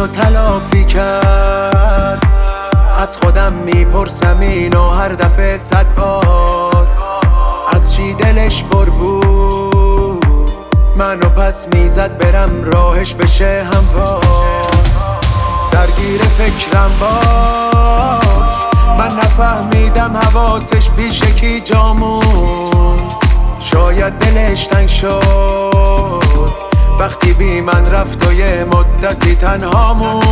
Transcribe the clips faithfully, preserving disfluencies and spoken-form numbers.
و تلافی کرد. از خودم میپرسم اینو هر دفعه صد بار، از چی دلش پر بود منو پس میزد برم راهش بشه هموار. درگیر فکرم باش، من نفهمیدم حواسش پیش کی جامون. شاید دلش تنگ شد وقتی بی من رفت و یه مدتی تنهامون.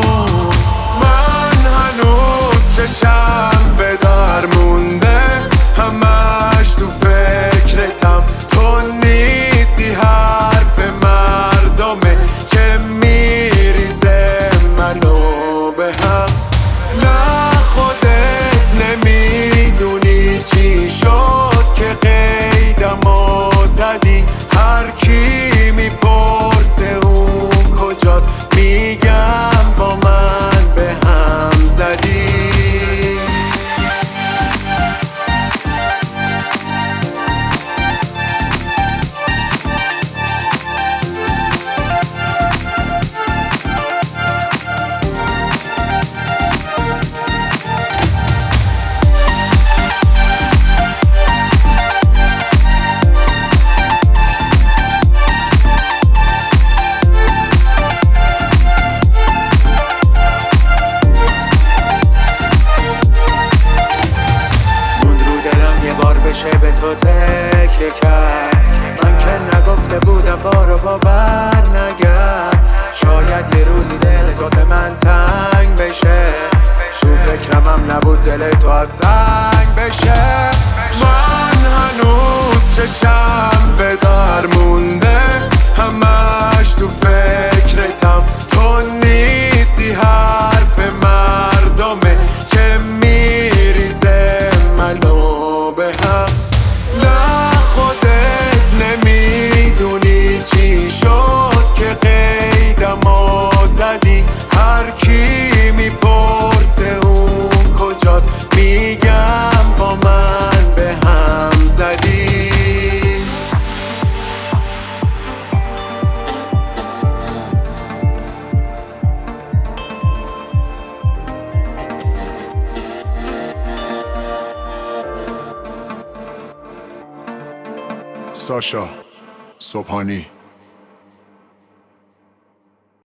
من هنوز چشم به در مونده، همش تو فکرتم. تو نیستی حرف مردمه که میریزه منو به هم. نه خودت نمیدونی چی شد که قیدمو زدی. هر کی میپرسه اون کجاست میگم با من به هم زدی. بشه به تو تکیه کرد، من که نگفته بودم بارو و بر نگرد. شاید یه روزی دل واسه من تنگ بشه، تو فکرمم نبود دل تو از سنگ بشه. من هنوز چشم به در مونده، همش تو فکرتم. تو نیستی حرف مردمه که میریزه منو به هم. نه خودت نمیدونی چی شد که قیدمو زدی. هر کی میپرسه اون کجاست میگم با من به هم زدی. ساشا صبحانی.